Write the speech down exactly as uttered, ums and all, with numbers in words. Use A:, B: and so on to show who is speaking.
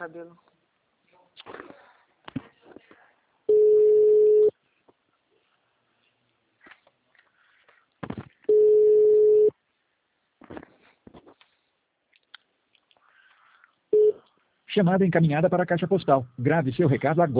A: cabelo.
B: Chamada encaminhada para a caixa postal. Grave seu recado agora.